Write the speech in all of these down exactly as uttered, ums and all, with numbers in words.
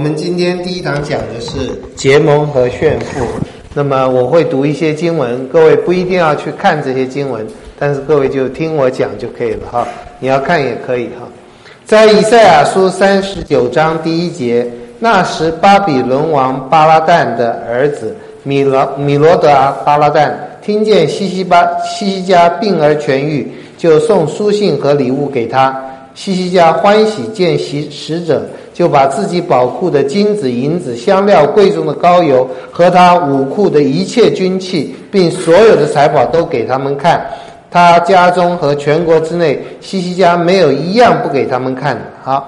我们今天第一堂讲的是结盟和炫富。那么我会读一些经文，各位不一定要去看这些经文，但是各位就听我讲就可以了哈。你要看也可以哈。在以赛亚书三十九章第一节，那时巴比伦王巴拉旦的儿子米罗米罗德巴拉旦听见西西巴西西家病而痊愈，就送书信和礼物给他。西西家欢喜见使者，就把自己宝库的金子、银子、香料、贵重的膏油和他武库的一切军器，并所有的财宝都给他们看。他家中和全国之内，西西家没有一样不给他们看的。好，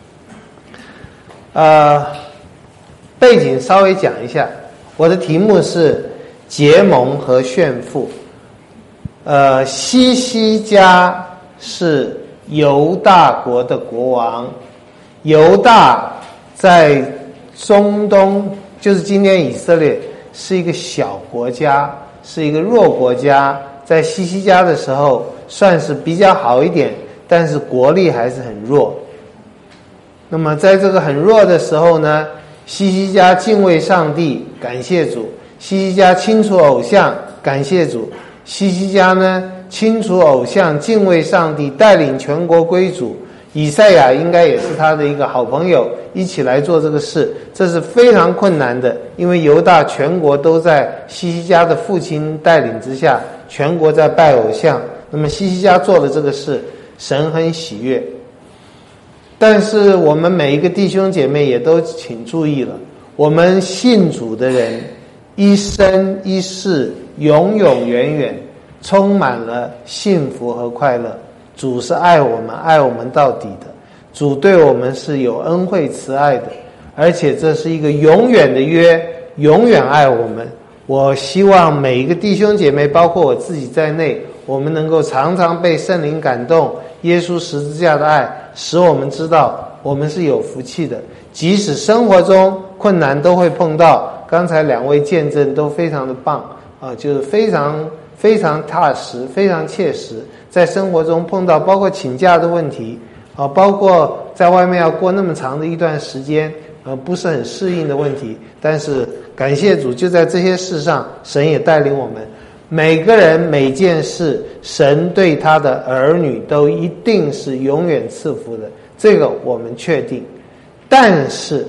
呃，背景稍微讲一下。我的题目是结盟和炫富。呃，西西家是犹大国的国王。犹大在中东，就是今天以色列，是一个小国家，是一个弱国家。在西西家的时候算是比较好一点，但是国力还是很弱。那么在这个很弱的时候呢，西西家敬畏上帝，感谢主；西西家清除偶像，感谢主；西西家呢清除偶像，敬畏上帝，带领全国归主。以赛亚应该也是他的一个好朋友，一起来做这个事，这是非常困难的，因为犹大全国都在西西家的父亲带领之下，全国在拜偶像。那么西西家做了这个事，神很喜悦。但是我们每一个弟兄姐妹也都请注意了，我们信主的人一生一世永永远远充满了幸福和快乐。主是爱我们，爱我们到底的。主对我们是有恩惠慈爱的，而且这是一个永远的约，永远爱我们。我希望每一个弟兄姐妹，包括我自己在内，我们能够常常被圣灵感动，耶稣十字架的爱使我们知道我们是有福气的，即使生活中困难都会碰到。刚才两位见证都非常的棒啊，就是非常非常踏实，非常切实。在生活中碰到包括请假的问题啊，包括在外面要过那么长的一段时间，呃，不是很适应的问题。但是感谢主，就在这些事上，神也带领我们。每个人每件事，神对他的儿女都一定是永远赐福的，这个我们确定。但是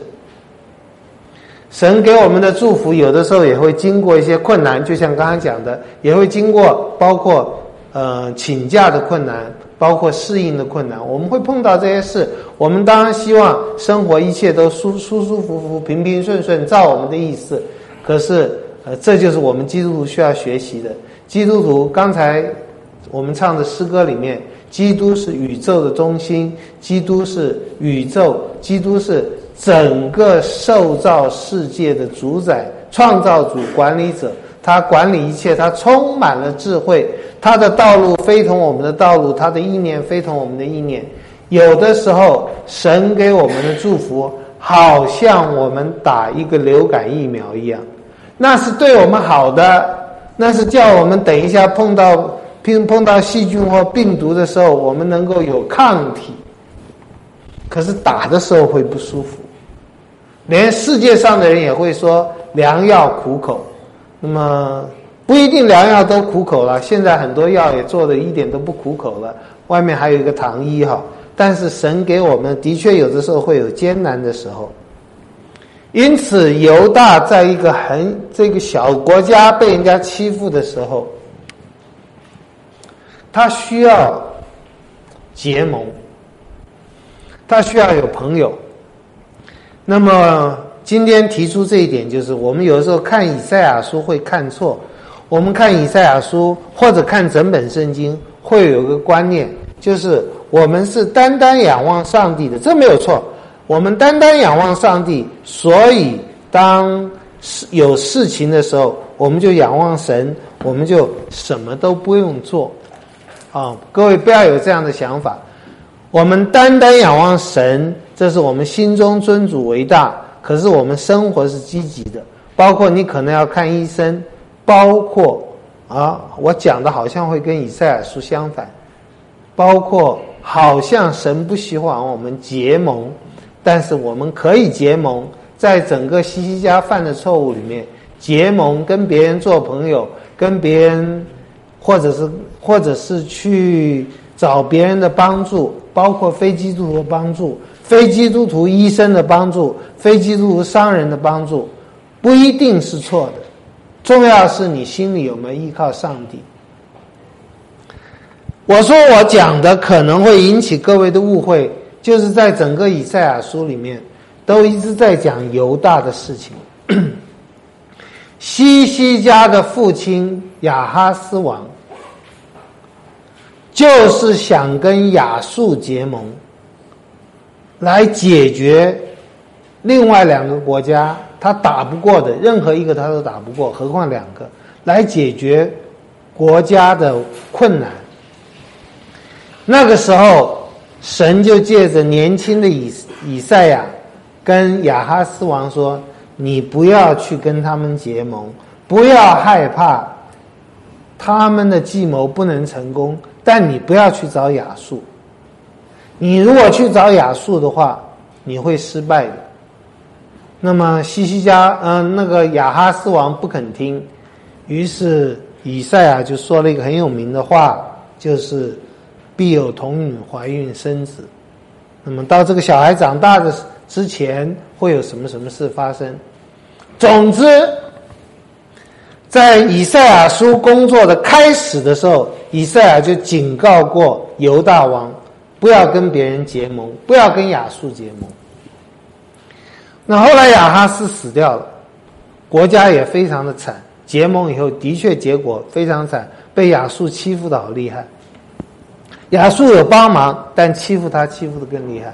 神给我们的祝福有的时候也会经过一些困难，就像刚刚讲的，也会经过包括呃请假的困难，包括适应的困难，我们会碰到这些事。我们当然希望生活一切都舒舒舒服服、平平顺顺，照我们的意思。可是呃，这就是我们基督徒需要学习的。基督徒刚才我们唱的诗歌里面，基督是宇宙的中心，基督是宇宙，基督是整个受造世界的主宰、创造主、管理者。他管理一切，他充满了智慧，他的道路非同我们的道路，他的意念非同我们的意念。有的时候神给我们的祝福好像我们打一个流感疫苗一样，那是对我们好的，那是叫我们等一下碰到碰到细菌或病毒的时候我们能够有抗体。可是打的时候会不舒服，连世界上的人也会说良药苦口。那么不一定良药都苦口了，现在很多药也做的一点都不苦口了，外面还有一个糖衣哈。但是神给我们的确有的时候会有艰难的时候。因此犹大在一个很这个小国家被人家欺负的时候，他需要结盟，他需要有朋友。那么今天提出这一点，就是我们有的时候看以赛亚书会看错。我们看以赛亚书或者看整本圣经，会有一个观念，就是我们是单单仰望上帝的，这没有错。我们单单仰望上帝，所以当有事情的时候，我们就仰望神，我们就什么都不用做啊！各位不要有这样的想法。我们单单仰望神，这是我们心中尊主为大。可是我们生活是积极的，包括你可能要看医生，包括啊，我讲的好像会跟以赛亚书相反，包括好像神不喜欢我们结盟， 但是我们可以结盟，在整个西西家犯的错误里面，结盟跟别人做朋友，跟别人或者是或者是去找别人的帮助，包括非基督徒的帮助，非基督徒医生的帮助，非基督徒商人的帮助，不一定是错的，重要是你心里有没有依靠上帝。我说我讲的可能会引起各位的误会，就是在整个以赛亚书里面都一直在讲犹大的事情。西西家的父亲亚哈斯王就是想跟亚述结盟，来解决另外两个国家他打不过的，任何一个他都打不过，何况两个，来解决国家的困难。那个时候神就借着年轻的以以赛亚跟亚哈斯王说，你不要去跟他们结盟，不要害怕他们的计谋不能成功，但你不要去找亚述，你如果去找亚述的话你会失败的。那么西西家呃那个亚哈斯王不肯听，于是以赛亚就说了一个很有名的话，就是必有童女怀孕生子，那么到这个小孩长大的之前会有什么什么事发生。总之在以赛亚书工作的开始的时候，以赛亚就警告过犹大王不要跟别人结盟，不要跟亚述结盟。那后来亚哈斯死掉了，国家也非常的惨，结盟以后的确结果非常惨，被亚述欺负得好厉害。亚述有帮忙，但欺负他欺负得更厉害。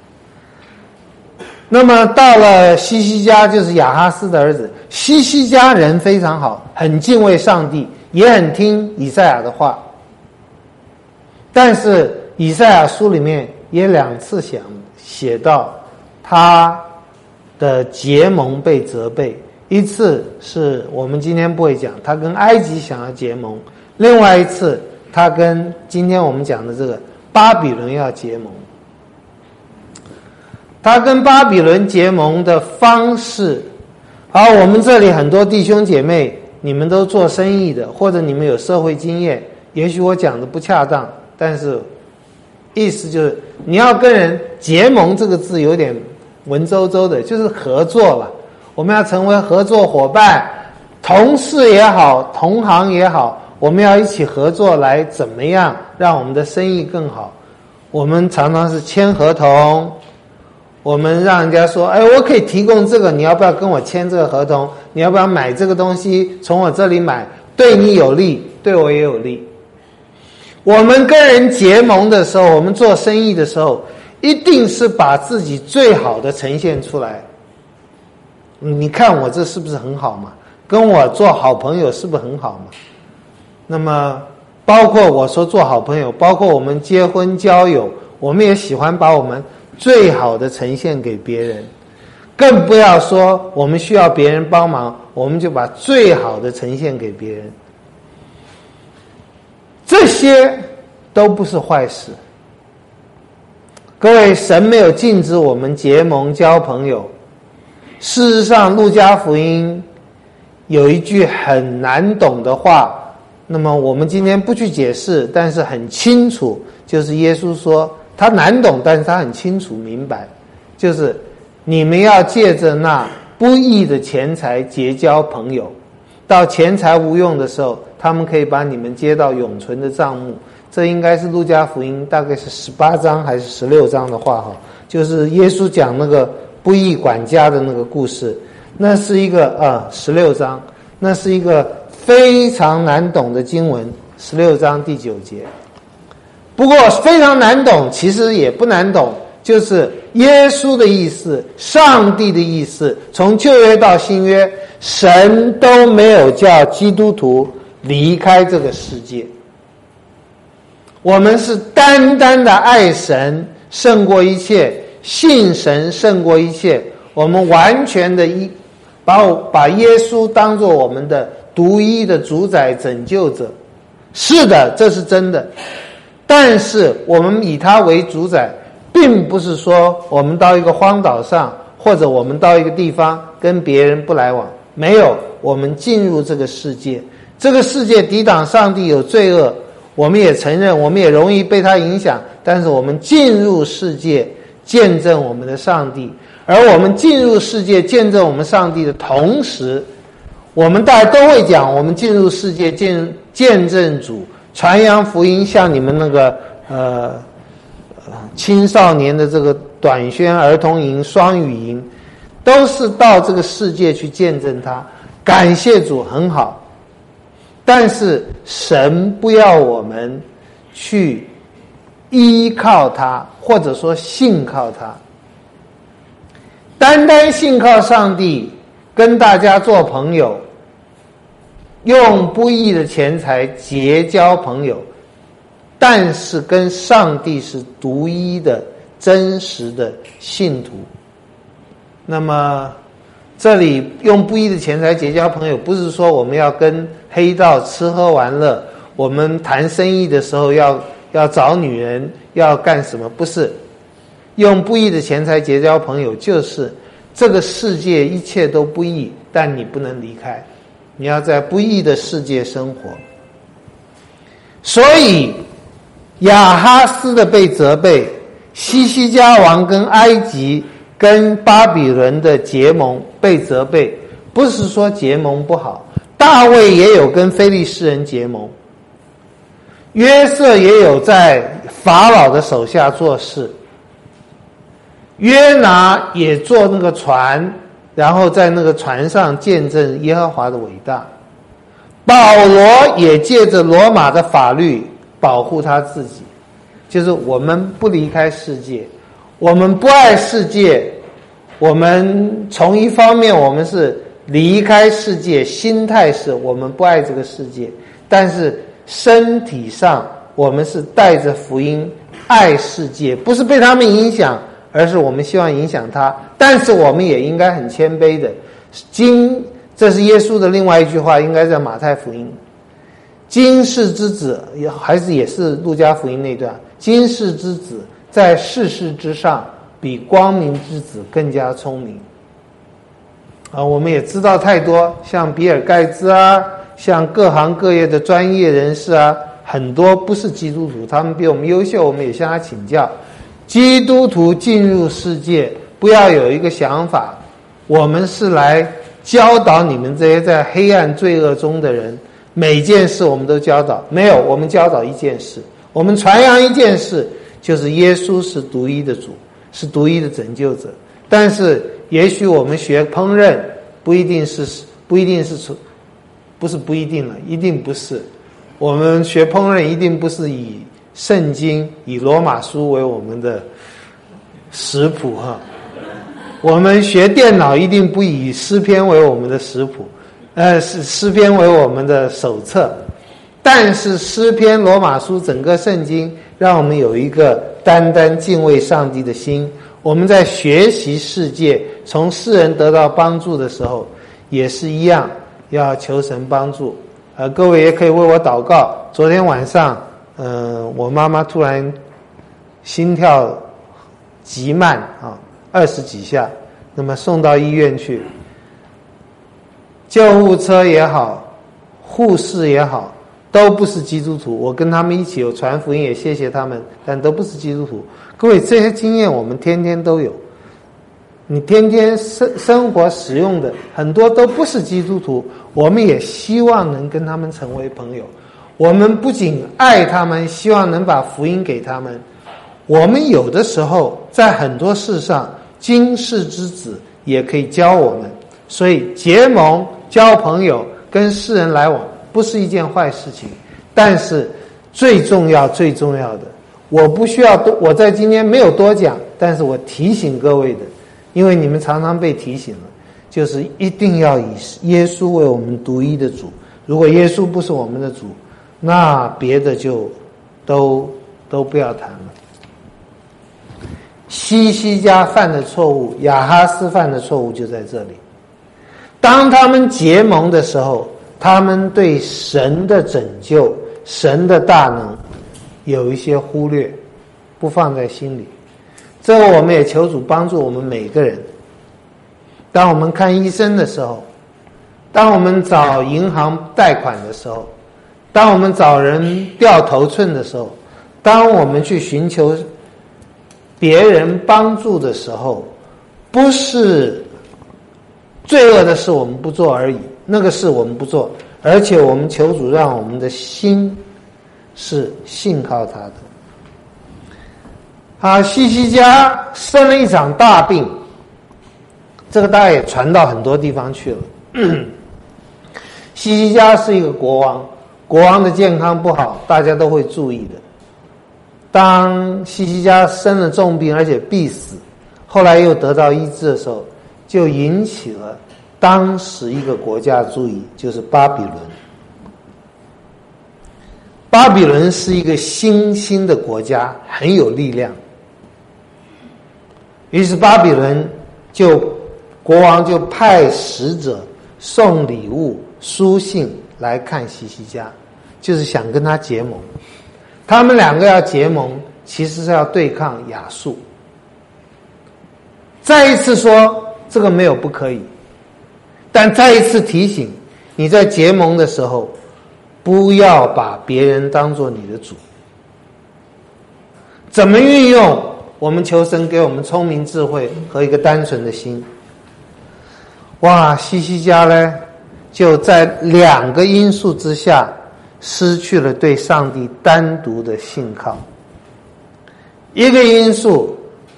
那么到了西西家，就是亚哈斯的儿子，西西家人非常好，很敬畏上帝，也很听以赛亚的话。但是以赛亚书里面也两次想写到他的结盟被责备，一次是我们今天不会讲，他跟埃及想要结盟，另外一次他跟今天我们讲的这个巴比伦要结盟。他跟巴比伦结盟的方式，而我们这里很多弟兄姐妹，你们都做生意的，或者你们有社会经验，也许我讲的不恰当，但是意思就是你要跟人结盟，这个字有点文绉绉的，就是合作吧，我们要成为合作伙伴，同事也好，同行也好，我们要一起合作来怎么样让我们的生意更好。我们常常是签合同，我们让人家说，哎，我可以提供这个，你要不要跟我签这个合同？你要不要买这个东西？从我这里买，对你有利，对我也有利。我们跟人结盟的时候，我们做生意的时候，一定是把自己最好的呈现出来。你看我这是不是很好嘛？跟我做好朋友是不是很好嘛？那么包括我说做好朋友，包括我们结婚交友，我们也喜欢把我们最好的呈现给别人，更不要说我们需要别人帮忙，我们就把最好的呈现给别人。这些都不是坏事。各位，神没有禁止我们结盟交朋友。事实上，路加福音有一句很难懂的话，那么我们今天不去解释，但是很清楚，就是耶稣说他难懂，但是他很清楚明白，就是你们要借着那不义的钱财结交朋友，到钱财无用的时候，他们可以把你们接到永存的帐幕。这应该是路加福音大概是十八章还是十六章的话哈，就是耶稣讲那个不义管家的那个故事，那是一个呃十六章，那是一个非常难懂的经文，十六章第九节。不过非常难懂，其实也不难懂，就是耶稣的意思，上帝的意思，从旧约到新约，神都没有叫基督徒离开这个世界。我们是单单的爱神胜过一切，信神胜过一切，我们完全的一把把耶稣当作我们的独一的主宰拯救者。是的，这是真的，但是我们以他为主宰， 并不是说我们到一个荒岛上，或者我们到一个地方跟别人不来往，没有，我们进入这个世界，这个世界抵挡上帝有罪恶，我们也承认，我们也容易被它影响，但是我们进入世界见证我们的上帝，而我们进入世界见证我们上帝的同时，我们大家都会讲，我们进入世界见见证主，传扬福音，像你们那个呃青少年的这个短宣儿童营、双语营，都是到这个世界去见证他。感谢主，很好。但是神不要我们去依靠他，或者说信靠他。单单信靠上帝，跟大家做朋友，用不义的钱财结交朋友，但是跟上帝是独一的真实的信徒。那么这里用不义的钱财结交朋友，不是说我们要跟黑道吃喝玩乐，我们谈生意的时候要要找女人，要干什么，不是。用不义的钱财结交朋友，就是这个世界一切都不义，但你不能离开，你要在不义的世界生活。所以亚哈斯的被责备，西西家王跟埃及跟巴比伦的结盟被责备，不是说结盟不好，大卫也有跟非利士人结盟，约瑟也有在法老的手下做事，约拿也坐那个船，然后在那个船上见证耶和华的伟大，保罗也借着罗马的法律保护他自己，就是我们不离开世界，我们不爱世界，我们从一方面我们是离开世界，心态是我们不爱这个世界，但是身体上我们是带着福音爱世界，不是被他们影响，而是我们希望影响他。但是我们也应该很谦卑的，今这是耶稣的另外一句话，应该在马太福音，今世之子，还是也是路加福音那段，今世之子在世事之上比光明之子更加聪明啊！我们也知道太多，像比尔盖茨啊，像各行各业的专业人士啊，很多不是基督徒，他们比我们优秀，我们也向他请教。基督徒进入世界，不要有一个想法，我们是来教导你们这些在黑暗罪恶中的人，每件事我们都教导，没有，我们教导一件事，我们传扬一件事，就是耶稣是独一的主，是独一的拯救者。但是也许我们学烹饪不一定是不一定是不是不一定了，一定不是。我们学烹饪一定不是以圣经以罗马书为我们的食谱哈。我们学电脑一定不以诗篇为我们的食谱，呃，是诗篇为我们的手册。但是诗篇、罗马书整个圣经让我们有一个单单敬畏上帝的心。我们在学习世界，从世人得到帮助的时候，也是一样，要求神帮助。呃，各位也可以为我祷告。昨天晚上，呃，我妈妈突然心跳极慢啊，二十几下，那么送到医院去。救护车也好，护士也好，都不是基督徒，我跟他们一起有传福音，也谢谢他们，但都不是基督徒。各位，这些经验我们天天都有，你天天生生活使用的很多都不是基督徒，我们也希望能跟他们成为朋友。我们不仅爱他们，希望能把福音给他们。我们有的时候在很多事上，今世之子也可以教我们，所以结盟、交朋友、跟世人来往不是一件坏事情。但是最重要最重要的，我不需要多，我在今天没有多讲，但是我提醒各位的，因为你们常常被提醒了，就是一定要以耶稣为我们独一的主。如果耶稣不是我们的主，那别的就都都不要谈了。西西家犯的错误，亚哈斯犯的错误就在这里。当他们结盟的时候，他们对神的拯救、神的大能有一些忽略，不放在心里。 这个我们也求主帮助我们每个人。当我们看医生的时候，当我们找银行贷款的时候，当我们找人掉头寸的时候，当我们去寻求别人帮助的时候，不是罪恶的事我们不做而已，那个事我们不做，而且我们求主让我们的心是信靠他的。啊，西西家生了一场大病，这个大概也传到很多地方去了。西西家是一个国王，国王的健康不好，大家都会注意的。当西西家生了重病，而且必死，后来又得到医治的时候，就引起了当时一个国家的注意，就是巴比伦。巴比伦是一个新兴的国家，很有力量。于是巴比伦就国王就派使者送礼物书信来看西西家，就是想跟他结盟。他们两个要结盟，其实是要对抗亚述。再一次说这个没有不可以，但再一次提醒你在结盟的时候，不要把别人当作你的主。怎么运用？我们求神给我们聪明智慧和一个单纯的心。哇，西西家呢，就在两个因素之下失去了对上帝单独的信靠。一个因素，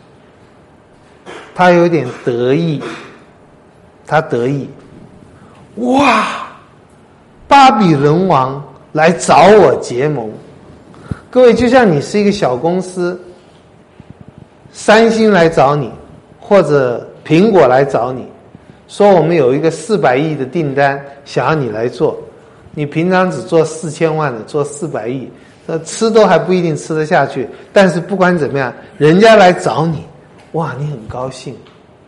他有点得意，他得意，哇，巴比伦王来找我结盟。各位，就像你是一个小公司，三星来找你，或者苹果来找你，说我们有一个四百亿的订单，想要你来做。你平常只做四千万的，做四百亿，那吃都还不一定吃得下去。但是不管怎么样，人家来找你，哇，你很高兴。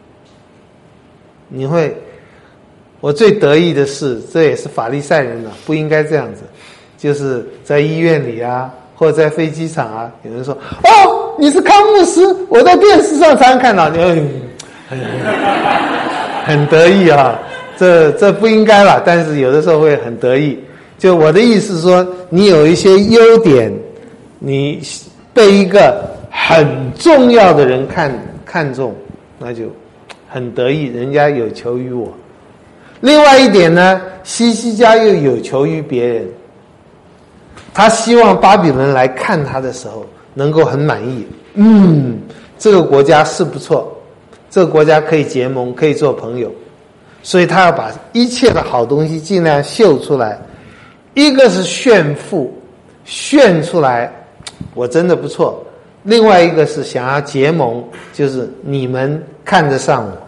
你会，我最得意的是，这也是法利赛人了，不应该这样子。就是在医院里啊，或者在飞机场啊，有人说：“哦，你是康牧师，我在电视上常看到你。嗯”很得意啊，这这不应该啦，但是有的时候会很得意。就我的意思是说，你有一些优点，你被一个很重要的人看看中，那就很得意，人家有求于我。另外一点呢，西西家又有求于别人，他希望巴比伦来看他的时候能够很满意。嗯，这个国家是不错，这个国家可以结盟，可以做朋友，所以他要把一切的好东西尽量秀出来。一个是炫富，炫出来我真的不错；另外一个是想要结盟，就是你们看得上我。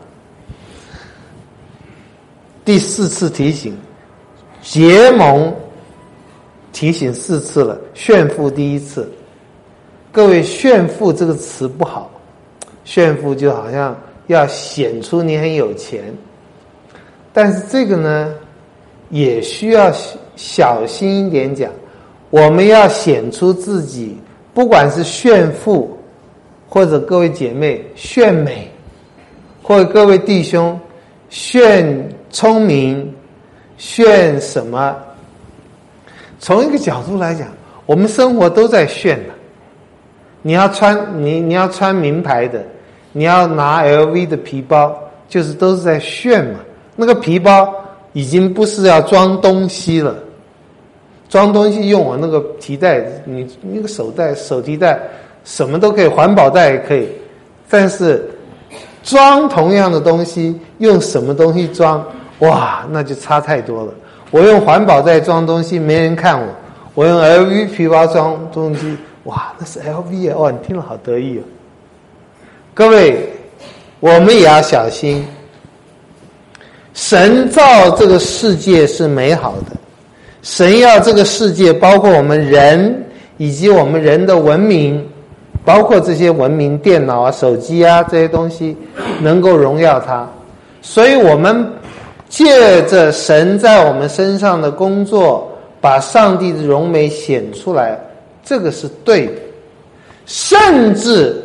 第四次提醒，结盟提醒四次了，炫富第一次。各位，炫富这个词不好，炫富就好像要显出你很有钱，但是这个呢也需要小心一点讲，我们要显出自己，不管是炫富，或者各位姐妹炫美，或者各位弟兄炫聪明，炫什么，从一个角度来讲，我们生活都在炫了。你要穿你你要穿名牌的，你要拿 L V 的皮包，就是都是在炫嘛。那个皮包已经不是要装东西了，装东西用我那个提袋，你那个手袋、手提袋，什么都可以，环保袋也可以。但是装同样的东西，用什么东西装，哇，那就差太多了。我用环保袋装东西，没人看我；我用 L V 皮包装东西，哇，那是 L V 啊！哇，你听了好得意哦。各位，我们也要小心。神造这个世界是美好的，神要这个世界，包括我们人以及我们人的文明，包括这些文明电脑啊、手机啊这些东西，能够荣耀他。所以我们借着神在我们身上的工作，把上帝的荣美显出来，这个是对的。甚至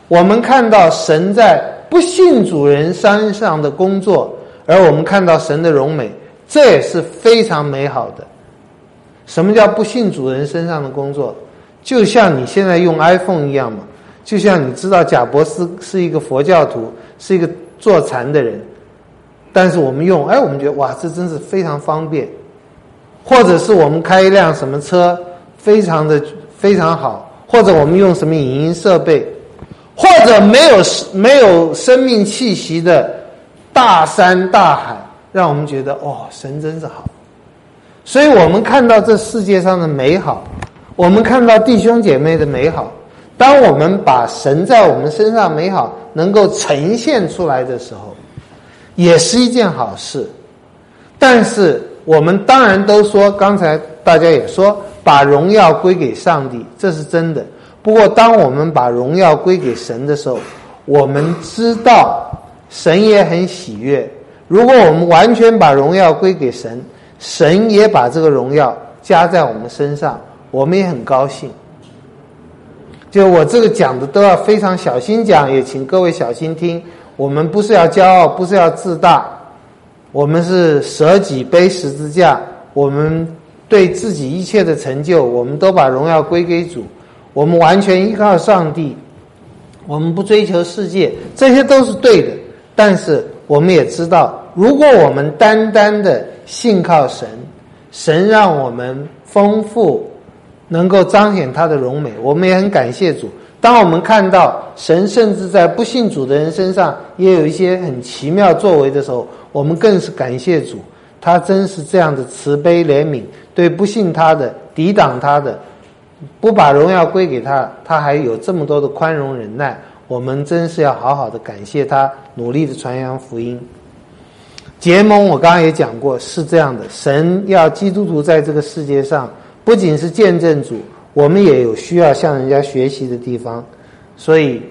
我们看到神在不信主人身上的工作，而我们看到神的荣美，这也是非常美好的。什么叫不信主人身上的工作？就像你现在用 iPhone 一样嘛，就像你知道贾伯斯是一个佛教徒，是一个坐禅的人，但是我们用，哎，我们觉得哇，这真是非常方便。或者是我们开一辆什么车，非常的非常好，或者我们用什么影音设备，或者没有没有生命气息的大山大海，让我们觉得哦，神真是好。所以我们看到这世界上的美好，我们看到弟兄姐妹的美好，当我们把神在我们身上美好能够呈现出来的时候，也是一件好事。但是我们当然都说，刚才大家也说，把荣耀归给上帝，这是真的。不过当我们把荣耀归给神的时候，我们知道神也很喜悦。如果我们完全把荣耀归给神，神也把这个荣耀加在我们身上，我们也很高兴。就我这个讲的都要非常小心讲，也请各位小心听。我们不是要骄傲，不是要自大，我们是舍己背十字架，我们对自己一切的成就，我们都把荣耀归给主，我们完全依靠上帝，我们不追求世界，这些都是对的。但是我们也知道，如果我们单单的信靠神，神让我们丰富，能够彰显他的荣美，我们也很感谢主。当我们看到神甚至在不信主的人身上也有一些很奇妙作为的时候，我们更是感谢主，他真是这样的慈悲怜悯，对不信他的，抵挡他的，不把荣耀归给他，他还有这么多的宽容忍耐，我们真是要好好的感谢他，努力的传扬福音。结盟我刚刚也讲过，是这样的，神要基督徒在这个世界上不仅是见证主，我们也有需要向人家学习的地方。所以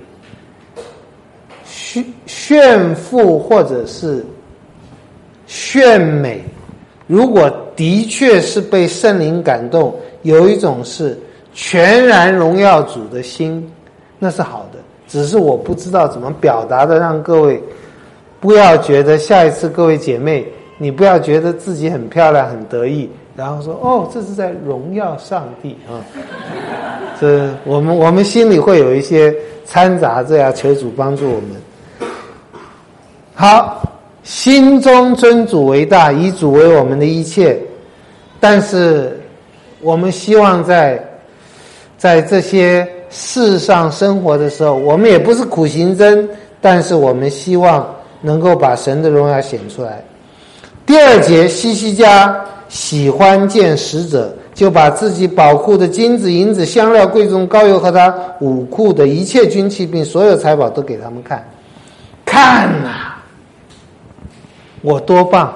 炫富或者是炫美，如果的确是被圣灵感动，有一种是全然荣耀主的心，那是好的，只是我不知道怎么表达的，让各位不要觉得下一次各位姐妹，你不要觉得自己很漂亮很得意，然后说哦，这是在荣耀上帝啊。这我们我们心里会有一些掺杂，这样求主帮助我们。好，心中尊主为大，以主为我们的一切。但是我们希望在在这些世上生活的时候，我们也不是苦行僧，但是我们希望能够把神的荣耀显出来。第二节，希西家喜欢见使者，就把自己宝库的金子、银子、香料、贵重膏油和他武库的一切军器，并所有财宝都给他们看。看啊，我多棒！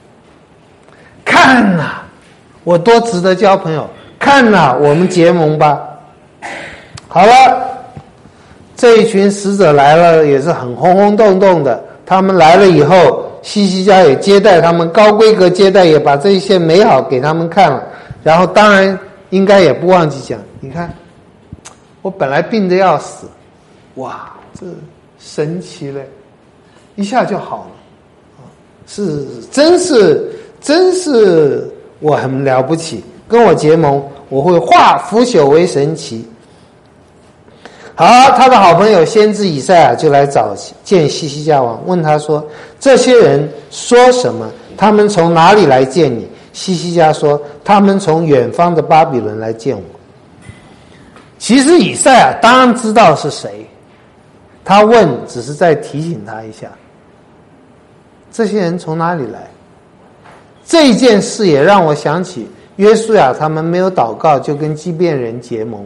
看啊，我多值得交朋友！看啊，我们结盟吧！好了，这一群使者来了，也是很轰轰动动的。他们来了以后，希西家也接待他们，高规格接待，也把这一些美好给他们看了。然后当然应该也不忘记讲，你看我本来病得要死，哇，这神奇嘞，一下就好了，是真是真是我很了不起，跟我结盟，我会化腐朽为神奇。好，他的好朋友先知以赛亚就来找见希西家王，问他说，这些人说什么？他们从哪里来见你？希西家说，他们从远方的巴比伦来见我。其实以赛亚当然知道是谁，他问只是在提醒他一下，这些人从哪里来？这件事也让我想起约书亚他们没有祷告就跟基遍人结盟，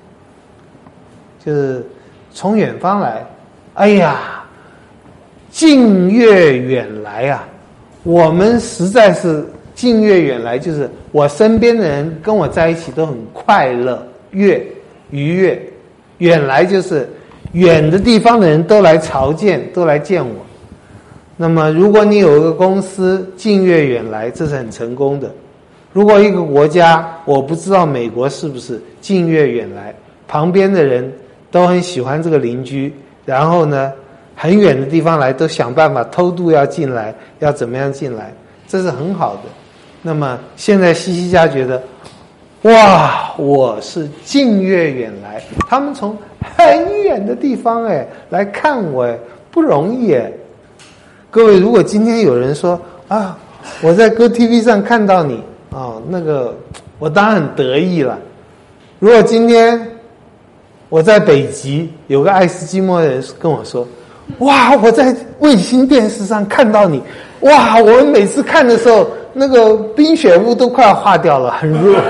就是从远方来，哎呀，近越远来啊，我们实在是近越远来，就是我身边的人跟我在一起都很快乐，越愉悦，远来就是远的地方的人都来朝见，都来见我。那么如果你有一个公司近越远来，这是很成功的。如果一个国家，我不知道美国是不是近越远来，旁边的人都很喜欢这个邻居，然后呢很远的地方来都想办法偷渡要进来，要怎么样进来，这是很好的。那么现在西西家觉得，哇，我是近月远来，他们从很远的地方哎来看我哎，不容易哎。各位，如果今天有人说啊，我在Go T V 上看到你哦，那个我当然很得意了。如果今天我在北极有个爱斯基摩的人跟我说，哇，我在卫星电视上看到你，哇，我们每次看的时候那个冰雪屋都快要化掉了，很热。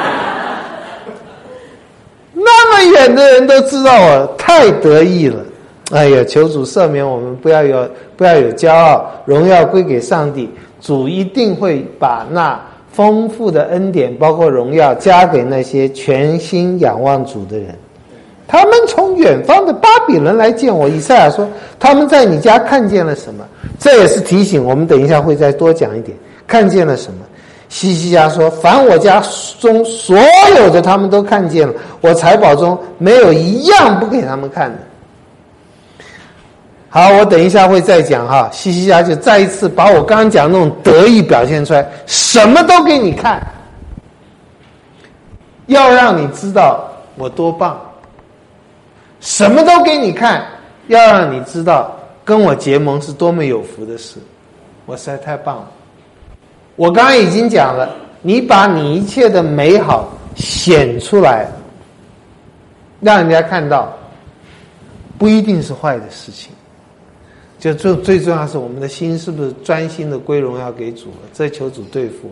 那么远的人都知道我，太得意了。哎呀，求主赦免我们，不要有不要有骄傲，荣耀归给上帝。主一定会把那丰富的恩典，包括荣耀，加给那些全心仰望主的人。他们从远方的巴比伦来见我。以赛亚说，他们在你家看见了什么？这也是提醒我们，等一下会再多讲一点，看见了什么。西西家说，凡我家中所有的他们都看见了，我财宝中没有一样不给他们看的。好，我等一下会再讲哈。西西家就再一次把我刚刚讲的那种得意表现出来，什么都给你看，要让你知道我多棒。什么都给你看，要让你知道跟我结盟是多么有福的事。我实在太棒了。我刚刚已经讲了，你把你一切的美好显出来，让人家看到，不一定是坏的事情。就最最重要是我们的心是不是专心的归荣耀给主了，这求主对付。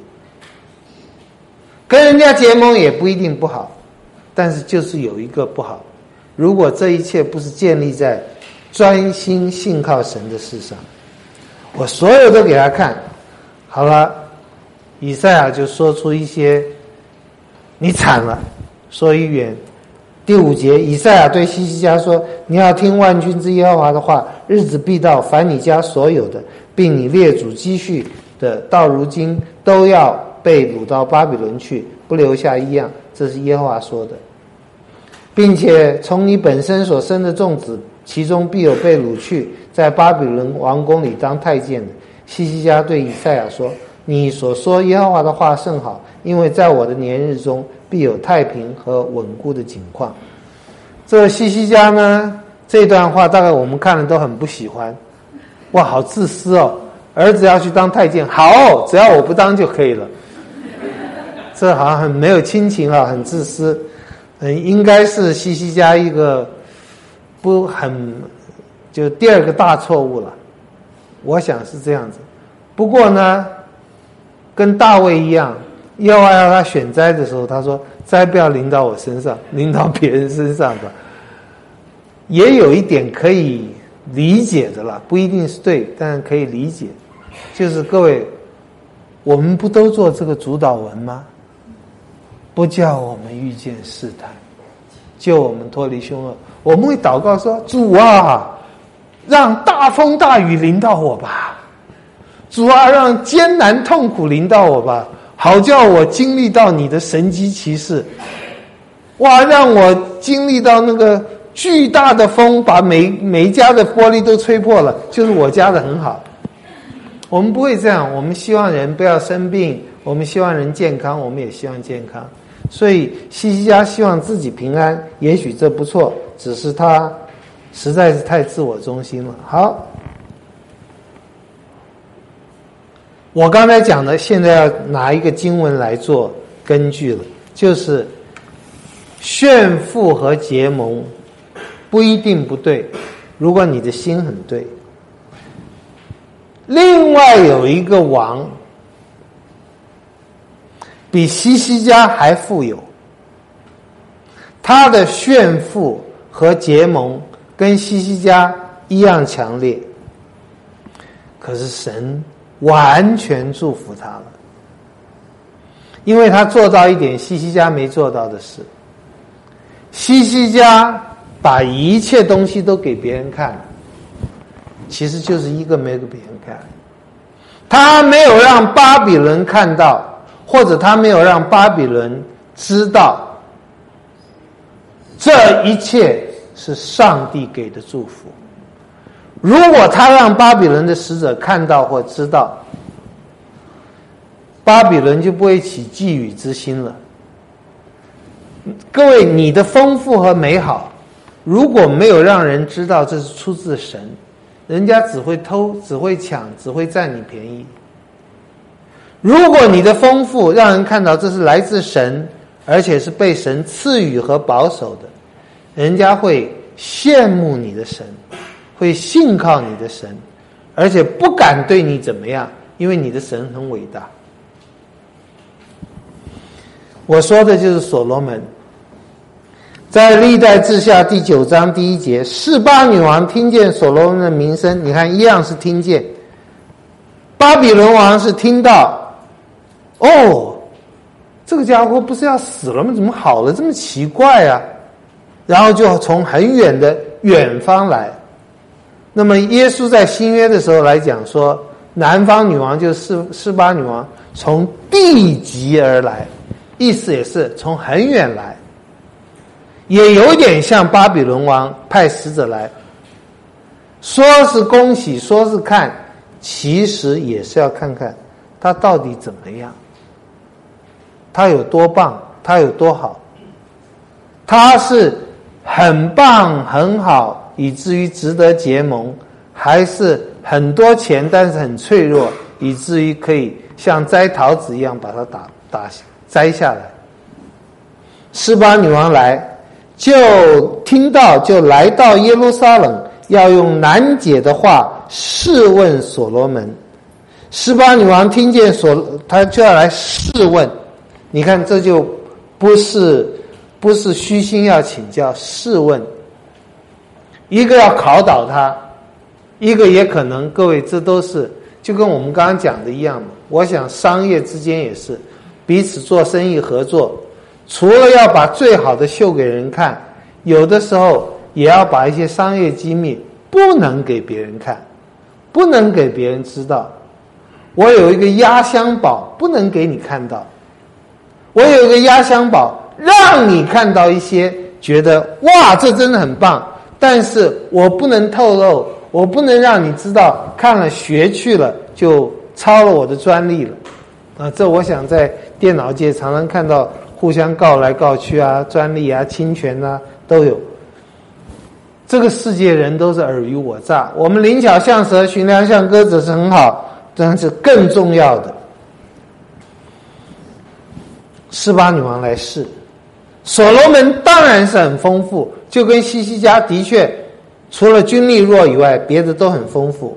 跟人家结盟也不一定不好，但是就是有一个不好，如果这一切不是建立在专心信靠神的事上，我所有都给他看好了。以赛亚就说出一些，你惨了，说一远。第五节，以赛亚对西西家说，你要听万军之耶和华的话，日子必到，凡你家所有的，并你列祖积蓄的，到如今都要被掳到巴比伦去，不留下一样。这是耶和华说的。并且从你本身所生的众子，其中必有被掳去，在巴比伦王宫里当太监的。西西家对以赛亚说，你所说耶和华的话甚好，因为在我的年日中必有太平和稳固的景况。这个西西家呢，这段话大概我们看了都很不喜欢。哇，好自私哦，儿子要去当太监，好哦，只要我不当就可以了。这好像很没有亲情啊，很自私。嗯，应该是西西家一个不很就第二个大错误了，我想是这样子。不过呢，跟大卫一样，耶和华要他选灾的时候，他说灾不要临到我身上，临到别人身上吧。也有一点可以理解的啦，不一定是对，但可以理解。就是各位，我们不都做这个主祷文吗？不叫我们遇见试探，救我们脱离凶恶。我们会祷告说，主啊，让大风大雨临到我吧，主啊，让艰难痛苦临到我吧，好叫我经历到你的神迹奇事。哇，让我经历到那个巨大的风把每每一家的玻璃都吹破了，就是我家的很好。我们不会这样，我们希望人不要生病，我们希望人健康，我们也希望健康。所以西西家希望自己平安，也许这不错，只是他实在是太自我中心了。好，我刚才讲的，现在要拿一个经文来做根据了，就是炫富和结盟不一定不对，如果你的心很对。另外有一个王比西西家还富有，他的炫富和结盟跟西西家一样强烈，可是神完全祝福他了，因为他做到一点西西家没做到的事。西西家把一切东西都给别人看，其实就是一个没给别人看。他没有让巴比伦看到，或者他没有让巴比伦知道，这一切是上帝给的祝福。如果他让巴比伦的使者看到或知道，巴比伦就不会起觊觎之心了。各位，你的丰富和美好，如果没有让人知道这是出自神，人家只会偷，只会抢，只会占你便宜。如果你的丰富让人看到这是来自神，而且是被神赐予和保守的，人家会羡慕你的神，会信靠你的神，而且不敢对你怎么样，因为你的神很伟大。我说的就是所罗门。在历代志下第九章第一节，示巴女王听见所罗门的名声，你看一样是听见。巴比伦王是听到，哦，这个家伙不是要死了吗？怎么好了？这么奇怪啊！然后就从很远的远方来。那么耶稣在新约的时候来讲说，南方女王就是示巴女王从地极而来，意思也是从很远来，也有点像巴比伦王派使者来，说是恭喜，说是看，其实也是要看看他到底怎么样，他有多棒，他有多好，他是很棒很好以至于值得结盟，还是很多钱但是很脆弱以至于可以像摘桃子一样把它打打摘下来。示巴女王来，就听到就来到耶路撒冷，要用难解的话试问所罗门。示巴女王听见所，她就要来试问。你看，这就不是不是虚心要请教，试问。一个要考倒他，一个也可能，各位，这都是就跟我们刚刚讲的一样嘛。我想商业之间也是彼此做生意合作，除了要把最好的秀给人看，有的时候也要把一些商业机密不能给别人看，不能给别人知道。我有一个压箱宝，不能给你看到。我有一个压箱宝，让你看到一些觉得哇，这真的很棒，但是我不能透露，我不能让你知道，看了学去了就抄了我的专利了啊！这我想在电脑界常常看到互相告来告去啊，专利啊、侵权啊都有。这个世界人都是尔虞我诈，我们灵巧像蛇，寻良像鸽子是很好，但是更重要的，示巴女王来试。所罗门当然是很丰富，就跟西西家的确除了军力弱以外，别的都很丰富。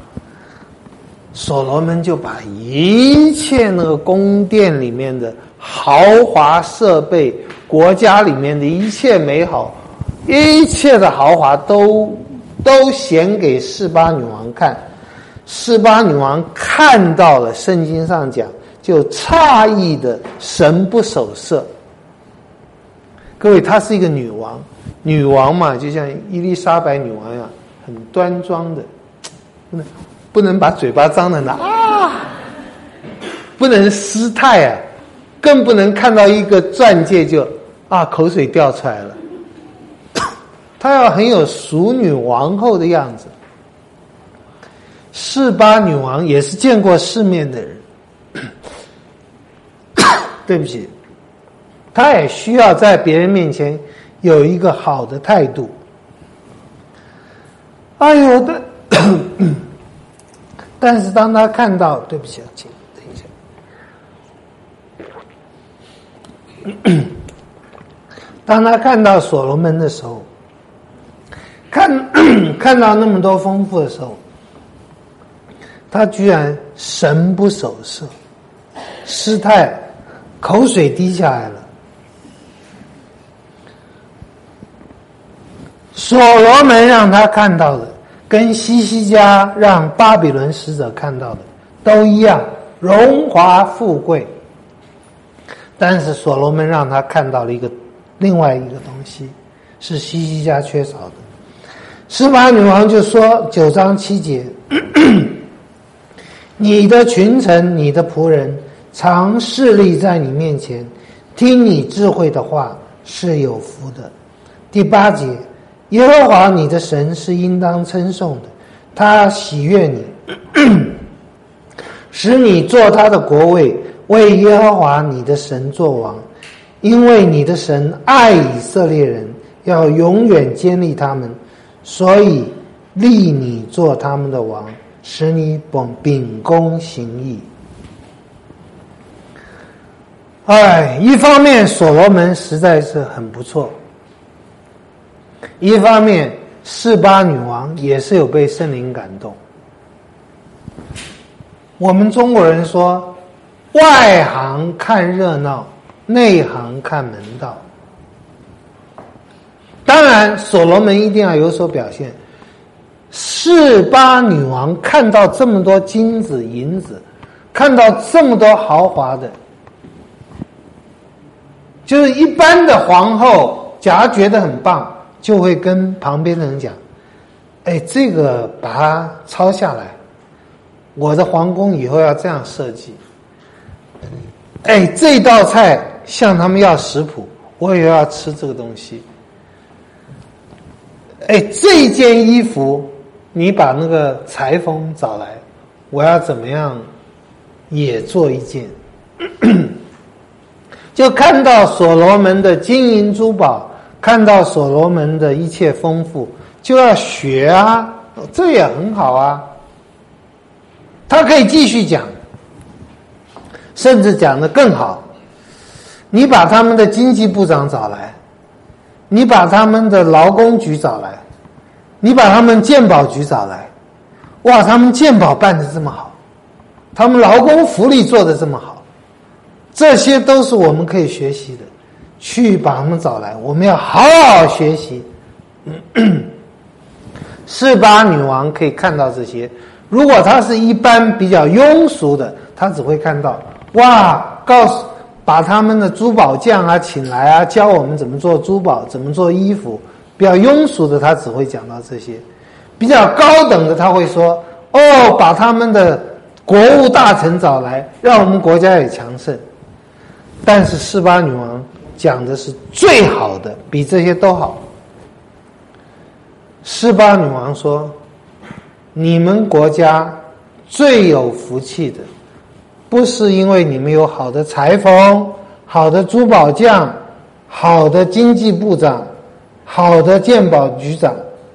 所罗门就把一切那个宫殿里面的豪华设备，国家里面的一切美好，一切的豪华都都显给示巴女王看。示巴女王看到了，圣经上讲就诧异的神不守舍。各位，她是一个女王，女王嘛，就像伊丽莎白女王一样，很端庄的，不能不能把嘴巴张得那啊，不能失态啊，更不能看到一个钻戒就啊口水掉出来了。她要很有淑女王后的样子。示巴女王也是见过世面的人，对不起，她也需要在别人面前有一个好的态度。哎呦的，但是当她看到，对不起，请等一下。当她看到所罗门的时候，看看到那么多丰富的时候，他居然神不守舍，失态，口水滴下来了。所罗门让他看到的，跟西西家让巴比伦使者看到的都一样，荣华富贵。但是所罗门让他看到了一个另外一个东西，是西西家缺少的。示巴女王就说，九章七节，你的群臣，你的仆人，常侍立在你面前，听你智慧的话，是有福的。第八节， 耶和华你的神是应当称颂的，他喜悦你，使你做他的国位，为耶和华你的神作王。因为你的神爱以色列人，要永远坚立他们，所以立你做他们的王，使你秉公行义。哎，一方面所罗门实在是很不错，一方面示巴女王也是有被圣灵感动。我们中国人说，外行看热闹，内行看门道。当然所罗门一定要有所表现。示巴女王看到这么多金子银子，看到这么多豪华的，就是一般的皇后假如觉得很棒，就会跟旁边的人讲，哎，这个把它抄下来，我的皇宫以后要这样设计。哎，这道菜向他们要食谱，我也要吃这个东西。哎，这件衣服你把那个裁缝找来，我要怎么样也做一件。就看到所罗门的金银珠宝，看到所罗门的一切丰富，就要学啊，这也很好啊。他可以继续讲，甚至讲得更好。你把他们的经济部长找来，你把他们的劳工局找来，你把他们健保局找来，哇，他们健保办得这么好，他们劳工福利做得这么好，这些都是我们可以学习的，去把他们找来，我们要好好学习。示巴女王可以看到这些，如果她是一般比较庸俗的，她只会看到，哇，告诉把他们的珠宝匠啊请来啊，教我们怎么做珠宝，怎么做衣服。比较庸俗的，她只会讲到这些；比较高等的，她会说，哦，把他们的国务大臣找来，让我们国家也强盛。但是示巴女王讲的是最好的，比这些都好。示巴女王说，你们国家最有福气的，不是因为你们有好的裁缝、好的珠宝匠、好的经济部长、好的健保局长，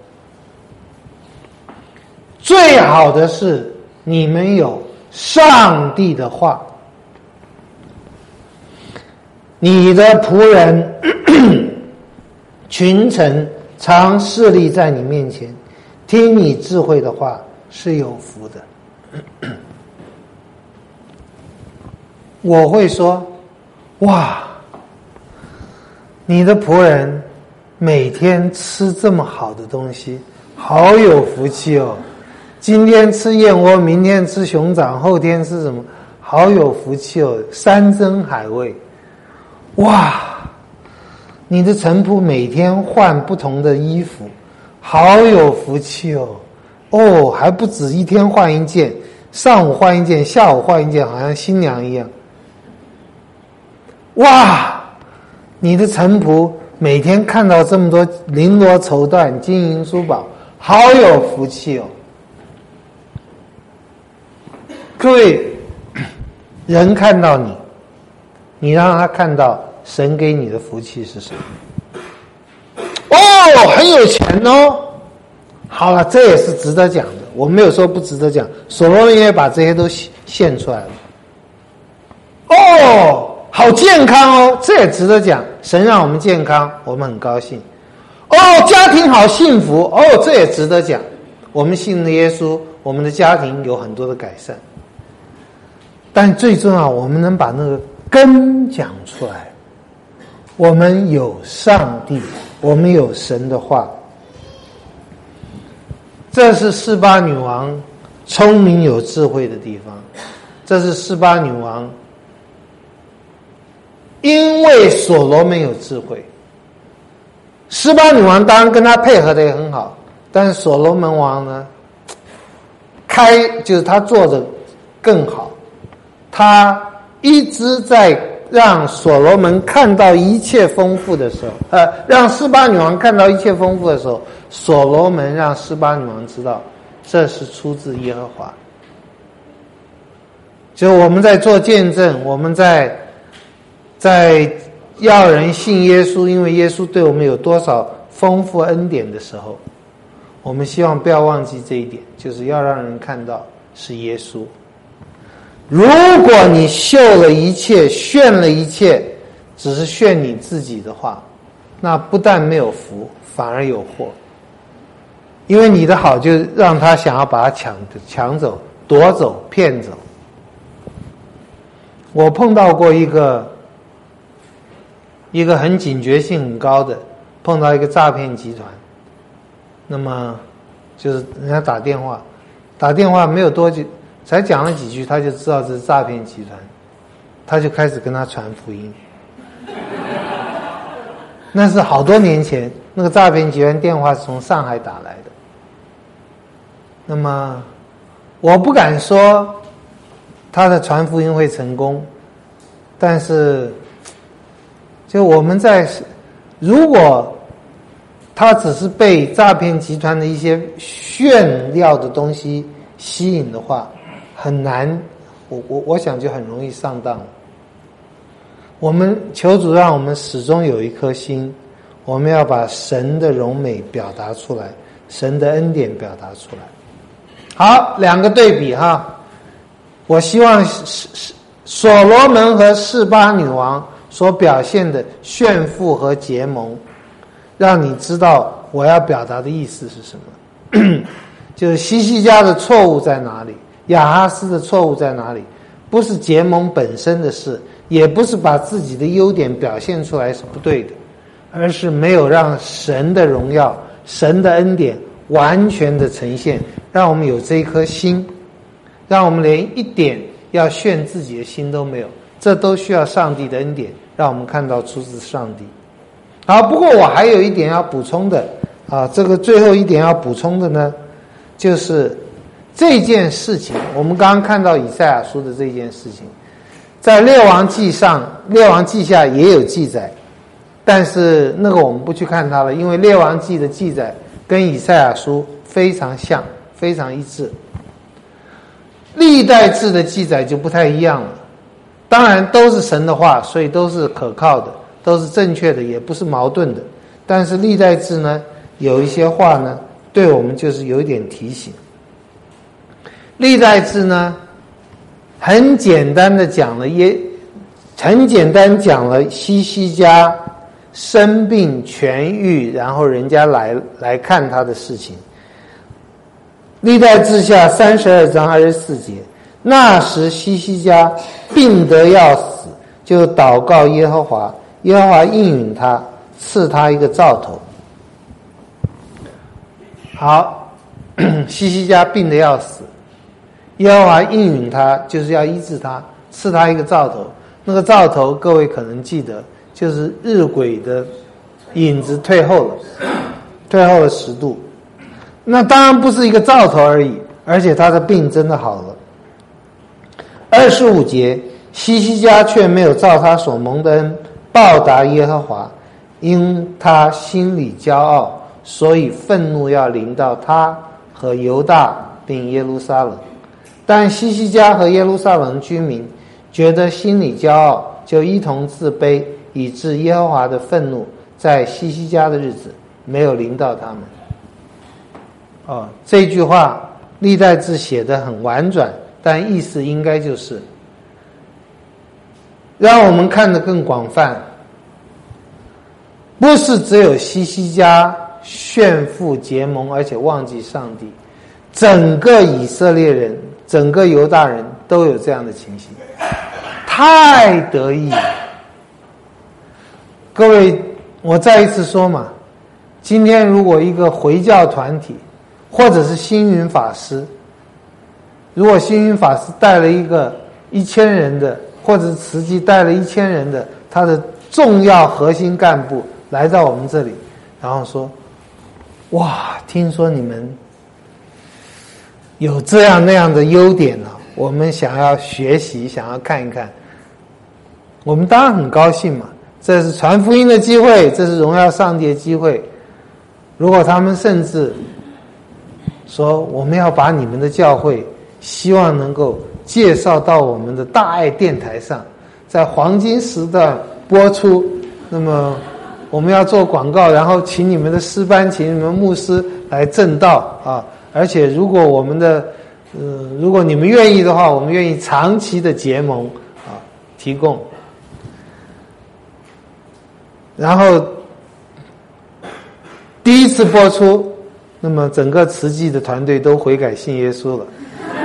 最好的是你们有上帝的话。你的仆人群臣常侍立在你面前，听你智慧的话，是有福的。我会说，哇，你的仆人每天吃这么好的东西，好有福气哦。今天吃燕窝，明天吃熊掌，后天吃什么，好有福气哦，山珍海味。哇，你的臣仆每天换不同的衣服，好有福气哦。哦，还不止一天换一件，上午换一件，下午换一件，好像新娘一样。哇，你的臣仆每天看到这么多绫罗绸缎、金银珠宝，好有福气哦。各位，人看到你，你让他看到神给你的福气是什么？哦，很有钱哦。好了，这也是值得讲的，我没有说不值得讲，所罗门也把这些都献出来了。哦，好健康哦，这也值得讲，神让我们健康，我们很高兴。哦，家庭好幸福，哦，这也值得讲，我们信了耶稣，我们的家庭有很多的改善。但最重要，我们能把那个根讲出来。我们有上帝，我们有神的话。这是示巴女王聪明有智慧的地方，这是示巴女王因为所罗门有智慧。示巴女王当然跟他配合的也很好，但是所罗门王呢，开就是他做的更好，他一直在让所罗门看到一切丰富的时候，呃，让示巴女王看到一切丰富的时候，所罗门让示巴女王知道，这是出自耶和华。就我们在做见证，我们在在要人信耶稣，因为耶稣对我们有多少丰富恩典的时候，我们希望不要忘记这一点，就是要让人看到是耶稣。如果你秀了一切，炫了一切，只是炫你自己的话，那不但没有福，反而有祸。因为你的好就让他想要把它抢抢走、夺走、骗走。我碰到过一个一个很警觉性很高的，碰到一个诈骗集团，那么就是人家打电话，打电话没有多久，才讲了几句，他就知道这是诈骗集团，他就开始跟他传福音。那是好多年前，那个诈骗集团电话是从上海打来的。那么我不敢说他的传福音会成功，但是就我们在如果他只是被诈骗集团的一些炫耀的东西吸引的话，很难，我我我想就很容易上当。我们求主让我们始终有一颗心，我们要把神的荣美表达出来，神的恩典表达出来。好，两个对比哈。我希望所罗门和示巴女王所表现的炫富和结盟，让你知道我要表达的意思是什么。就是西西家的错误在哪里，亚哈斯的错误在哪里，不是结盟本身的事，也不是把自己的优点表现出来是不对的，而是没有让神的荣耀、神的恩典完全的呈现，让我们有这一颗心，让我们连一点要炫自己的心都没有，这都需要上帝的恩典，让我们看到出自上帝。好，不过我还有一点要补充的啊，这个最后一点要补充的呢，就是这件事情，我们刚刚看到以赛亚书的这件事情，在列王记上、列王记下也有记载，但是那个我们不去看它了，因为列王记的记载跟以赛亚书非常像，非常一致。历代志的记载就不太一样了，当然都是神的话，所以都是可靠的，都是正确的，也不是矛盾的。但是历代志呢，有一些话呢，对我们就是有一点提醒。历代志呢，很简单的讲了耶，很简单讲了西西家生病痊愈，然后人家来来看他的事情。历代志下三十二章二十四节，那时西西家病得要死，就祷告耶和华，耶和华应允他，赐他一个兆头。好，西西家病得要死，耶和华应允他，就是要医治他，赐他一个兆头。那个兆头各位可能记得，就是日晷的影子退后了，退后了十度。那当然不是一个兆头而已，而且他的病真的好了。二十五节，西西家却没有照他所蒙的恩报答耶和华，因他心里骄傲，所以愤怒要临到他和犹大并耶路撒冷。但西西家和耶路撒冷居民觉得心里骄傲，就一同自卑，以致耶和华的愤怒在西西家的日子没有临到他们。哦，这句话历代志写得很婉转，但意思应该就是让我们看得更广泛，不是只有西西家炫富结盟而且忘记上帝，整个以色列人、整个犹大人都有这样的情形，太得意了。各位，我再一次说嘛，今天如果一个回教团体或者是星云法师，如果星云法师带了一个一千人的，或者是慈济带了一千人的他的重要核心干部来到我们这里，然后说，哇，听说你们有这样那样的优点啊，我们想要学习，想要看一看， 我们当然很高兴嘛，这是传福音的机会，这是荣耀上帝的机会。如果他们甚至说我们要把你们的教会希望能够介绍到我们的大爱电台上，在黄金时段播出，那么我们要做广告，然后请你们的诗班，请你们牧师来证道啊！而且如果我们的呃，如果你们愿意的话，我们愿意长期的结盟啊，提供。然后第一次播出，那么整个慈济的团队都悔改信耶稣了。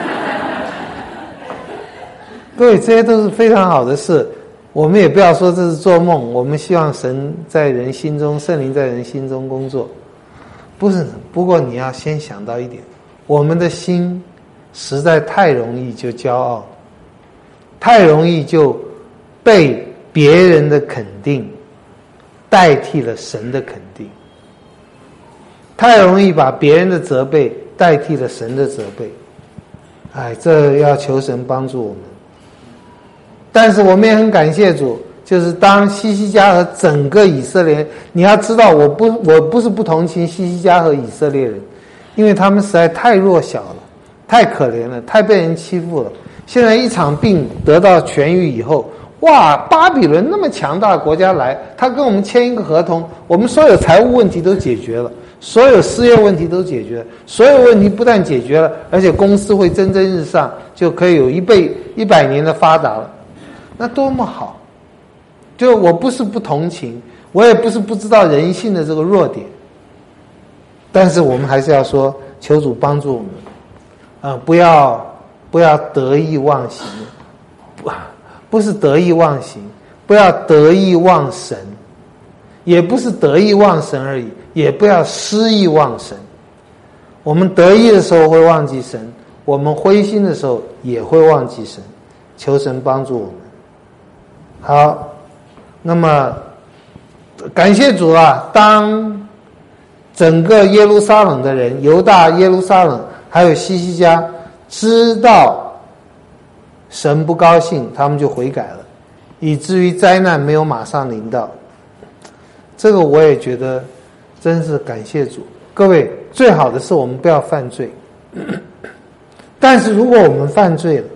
各位，这些都是非常好的事，我们也不要说这是做梦。我们希望神在人心中，圣灵在人心中工作。不是，不过你要先想到一点，我们的心实在太容易就骄傲，太容易就被别人的肯定代替了神的肯定，太容易把别人的责备代替了神的责备。哎，这要求神帮助我们。但是我们也很感谢主，就是当西西家和整个以色列人，你要知道，我不我不是不同情西西家和以色列人，因为他们实在太弱小了，太可怜了，太被人欺负了。现在一场病得到痊愈以后，哇，巴比伦那么强大的国家来，他跟我们签一个合同，我们所有财务问题都解决了，所有失业问题都解决了，所有问题不但解决了，而且公司会蒸蒸日上，就可以有一倍一百年的发达了，那多么好！就我不是不同情，我也不是不知道人性的这个弱点，但是我们还是要说，求主帮助我们，啊、呃，不要不要得意忘形，不不是得意忘形，不要得意忘神，也不是得意忘神而已，也不要失意忘神。我们得意的时候会忘记神，我们灰心的时候也会忘记神，求神帮助我们。好，那么感谢主啊！当整个耶路撒冷的人，犹大、耶路撒冷还有西西家知道神不高兴，他们就悔改了，以至于灾难没有马上临到。这个我也觉得真是感谢主。各位，最好的是我们不要犯罪，但是如果我们犯罪了，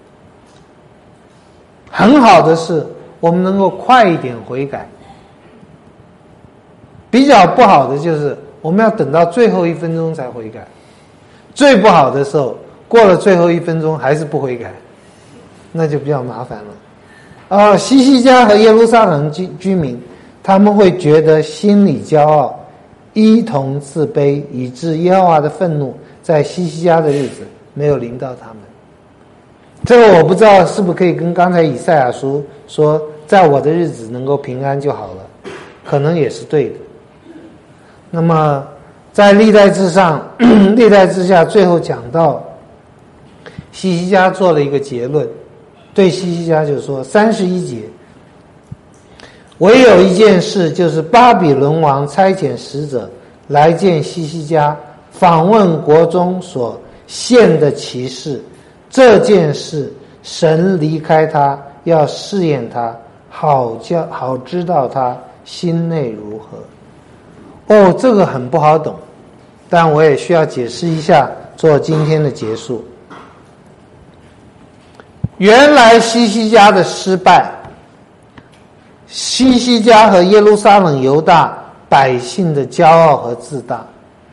很好的是我们能够快一点悔改。比较不好的就是我们要等到最后一分钟才悔改，最不好的时候过了最后一分钟还是不悔改，那就比较麻烦了。啊，西西家和耶路撒冷居居民，他们会觉得心里骄傲，一同自卑，以致耶和华的愤怒在西西家的日子没有临到他们。这个我不知道是不是可以跟刚才以赛亚书说，在我的日子能够平安就好了，可能也是对的。那么在历代志上历代志下最后讲到西西家做了一个结论，对西西家就说三十一节，唯有一件事，就是巴比伦王差遣使者来见西西家，访问国中所献的奇事，这件事神离开他，要试验他，好叫好知道他心内如何。哦，这个很不好懂，但我也需要解释一下，做今天的结束。原来西西家的失败，西西家和耶路撒冷犹大百姓的骄傲和自大，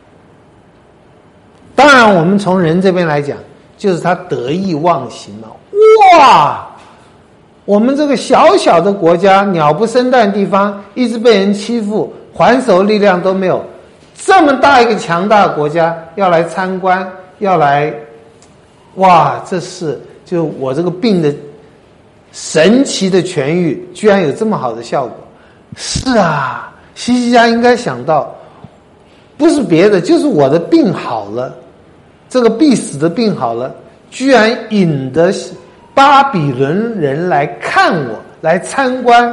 当然我们从人这边来讲，就是他得意忘形嘛。哇，我们这个小小的国家，鸟不生蛋地方，一直被人欺负，还手力量都没有，这么大一个强大的国家要来参观，要来，哇，这是就我这个病的神奇的痊愈，居然有这么好的效果。是啊，西西家应该想到，不是别的，就是我的病好了，这个必死的病好了，居然引得巴比伦人来看我，来参观。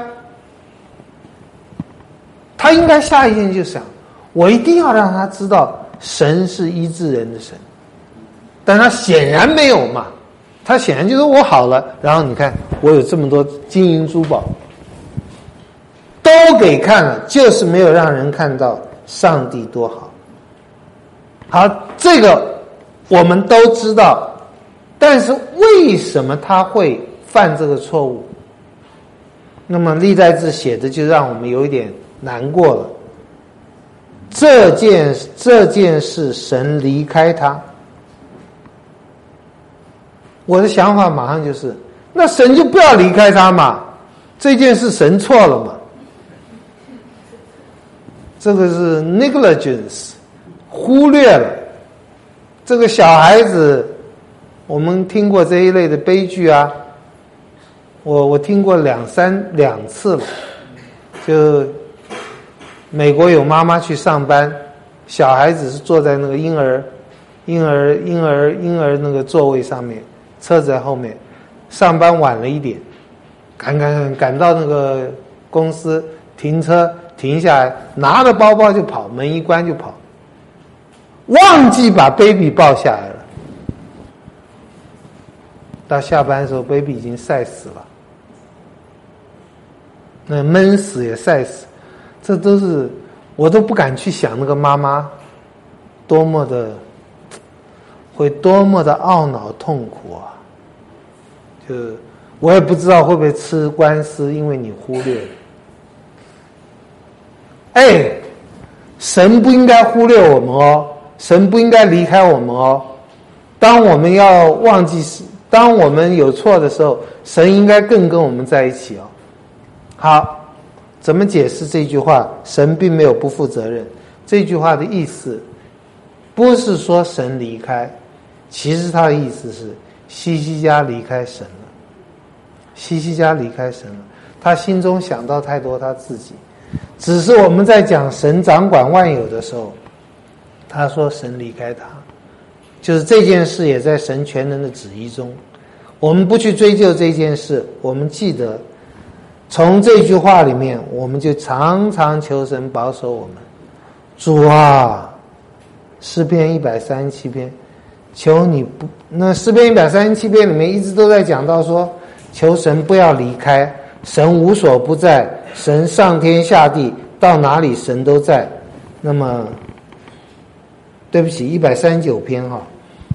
他应该下一件就想，我一定要让他知道神是医治人的神，但他显然没有嘛， 他显然就是我好了，然后你看我有这么多金银珠宝，都给看了，就是没有让人看到上帝多好。好，这个我们都知道，但是为什么他会犯这个错误？那么历代志写的就让我们有一点难过了。这件这件事，神离开他。我的想法马上就是，那神就不要离开他嘛，这件事神错了嘛。这个是 negligence， 忽略了。这个小孩子，我们听过这一类的悲剧啊，我我听过两三两次了。就美国有妈妈去上班，小孩子是坐在那个婴儿婴儿婴儿婴儿那个座位上面，车子在后面，上班晚了一点，赶赶赶赶到那个公司，停车停下来，拿着包包就跑，门一关就跑，忘记把 baby 抱下来了。到下班的时候 baby 已经晒死了，那闷死也晒死，这都是我都不敢去想那个妈妈多么的会多么的懊恼痛苦啊！就我也不知道会不会吃官司，因为你忽略了。哎，神不应该忽略我们哦，神不应该离开我们哦。当我们要忘记，当我们有错的时候，神应该更跟我们在一起哦。好，怎么解释这句话？神并没有不负责任。这句话的意思不是说神离开，其实他的意思是希西家离开神了。希西家离开神了，他心中想到太多他自己。只是我们在讲神掌管万有的时候，他说神离开他，就是这件事也在神全能的旨意中。我们不去追究这件事，我们记得从这句话里面，我们就常常求神保守我们。主啊，诗篇一百三十七篇，求你不，那诗篇一百三十七篇里面一直都在讲到说，求神不要离开，神无所不在，神上天下地，到哪里神都在。那么对不起，一百三十九篇哈，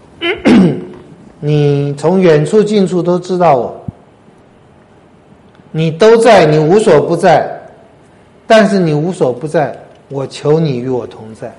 你从远处近处都知道我，你都在，你无所不在，但是你无所不在，我求你与我同在，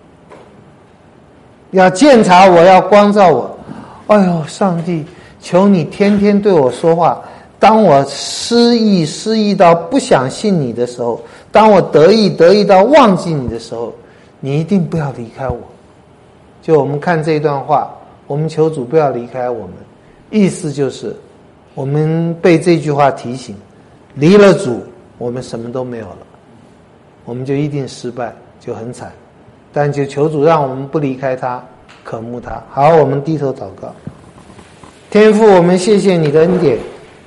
要鉴察我，要光照我。哎呦，上帝，求你天天对我说话。当我失意失意到不想信你的时候，当我得意得意到忘记你的时候，你一定不要离开我。就我们看这一段话，我们求主不要离开我们，意思就是我们被这句话提醒，离了主我们什么都没有了，我们就一定失败，就很惨。但就求主让我们不离开他，渴慕他。好，我们低头祷告。天父，我们谢谢你的恩典，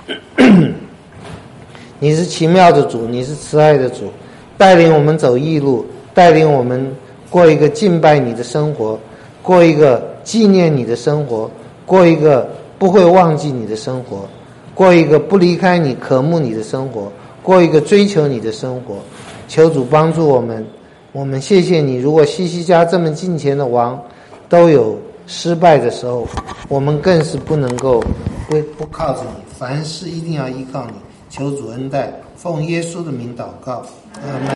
你是奇妙的主，你是慈爱的主，带领我们走义路，带领我们过一个敬拜你的生活，过一个纪念你的生活，过一个不会忘记你的生活，过一个不离开你渴慕你的生活，过一个追求你的生活。求主帮助我们，我们谢谢你。如果希西家这么敬虔的王都有失败的时候，我们更是不能够不不靠着你，凡事一定要依靠你。求主恩待，奉耶稣的名祷告，阿们。